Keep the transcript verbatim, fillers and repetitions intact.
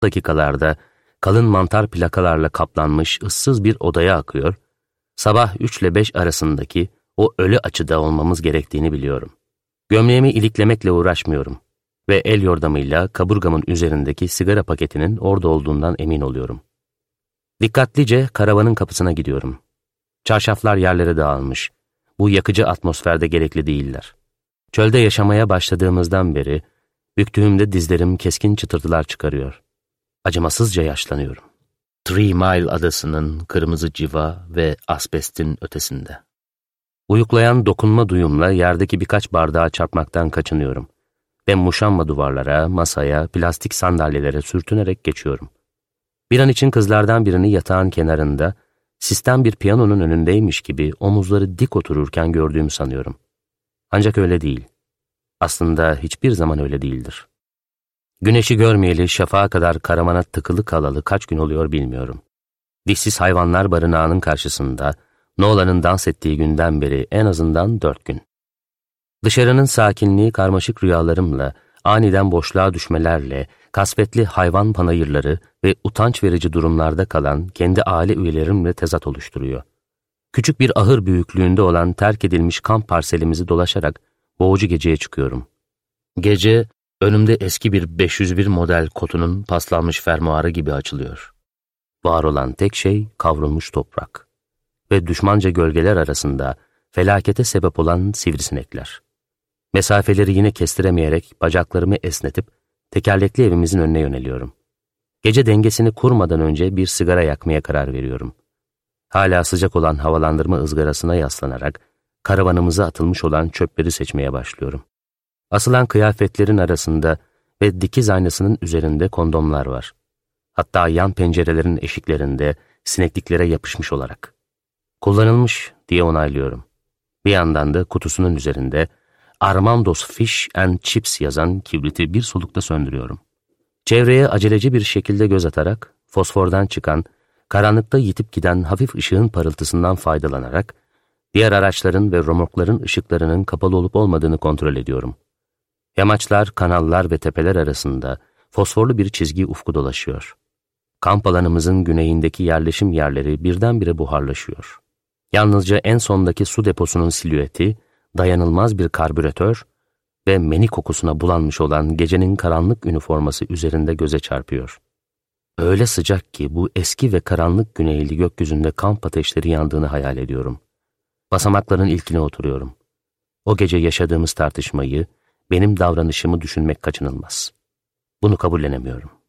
dakikalarda kalın mantar plakalarla kaplanmış ıssız bir odaya akıyor, sabah üç ile beş arasındaki o ölü açıda olmamız gerektiğini biliyorum. Gömleğimi iliklemekle uğraşmıyorum ve el yordamıyla kaburgamın üzerindeki sigara paketinin orada olduğundan emin oluyorum. Dikkatlice karavanın kapısına gidiyorum. Çarşaflar yerlere dağılmış. Bu yakıcı atmosferde gerekli değiller. Çölde yaşamaya başladığımızdan beri büktüğümde dizlerim keskin çıtırtılar çıkarıyor. Acımasızca yaşlanıyorum. Three Mile adasının kırmızı civa ve asbestin ötesinde. Uyuklayan dokunma duyumla yerdeki birkaç bardağa çarpmaktan kaçınıyorum ve muşamba duvarlara, masaya, plastik sandalyelere sürtünerek geçiyorum. Bir an için kızlardan birini yatağın kenarında, sistem bir piyanonun önündeymiş gibi omuzları dik otururken gördüğümü sanıyorum. Ancak öyle değil. Aslında hiçbir zaman öyle değildir. Güneşi görmeyeli şafağa kadar karavana tıkılı kalalı kaç gün oluyor bilmiyorum. Dişsiz hayvanlar barınağının karşısında, Nolan'ın dans ettiği günden beri en azından dört gün. Dışarının sakinliği karmaşık rüyalarımla, aniden boşluğa düşmelerle, kasvetli hayvan panayırları ve utanç verici durumlarda kalan kendi aile üyelerimle tezat oluşturuyor. Küçük bir ahır büyüklüğünde olan terk edilmiş kamp parselimizi dolaşarak boğucu geceye çıkıyorum. Gece, önümde eski bir beş yüz bir model kotunun paslanmış fermuarı gibi açılıyor. Var olan tek şey kavrulmuş toprak ve düşmanca gölgeler arasında felakete sebep olan sivrisinekler. Mesafeleri yine kestiremeyerek bacaklarımı esnetip tekerlekli evimizin önüne yöneliyorum. Gece dengesini kurmadan önce bir sigara yakmaya karar veriyorum. Hala sıcak olan havalandırma ızgarasına yaslanarak karavanımıza atılmış olan çöpleri seçmeye başlıyorum. Asılan kıyafetlerin arasında ve dikiz aynasının üzerinde kondomlar var. Hatta yan pencerelerin eşiklerinde sinekliklere yapışmış olarak. Kullanılmış diye onaylıyorum. Bir yandan da kutusunun üzerinde Armando's Fish and Chips yazan kibriti bir solukta söndürüyorum. Çevreye aceleci bir şekilde göz atarak fosfordan çıkan, karanlıkta yitip giden hafif ışığın parıltısından faydalanarak diğer araçların ve romorkların ışıklarının kapalı olup olmadığını kontrol ediyorum. Yamaçlar, kanallar ve tepeler arasında fosforlu bir çizgi ufku dolaşıyor. Kamp alanımızın güneyindeki yerleşim yerleri birdenbire buharlaşıyor. Yalnızca en sondaki su deposunun silüeti, dayanılmaz bir karbüratör ve meni kokusuna bulanmış olan gecenin karanlık üniforması üzerinde göze çarpıyor. Öyle sıcak ki bu eski ve karanlık güneyli gökyüzünde kamp ateşleri yandığını hayal ediyorum. Basamakların ilkine oturuyorum. O gece yaşadığımız tartışmayı, benim davranışımı düşünmek kaçınılmaz. Bunu kabullenemiyorum.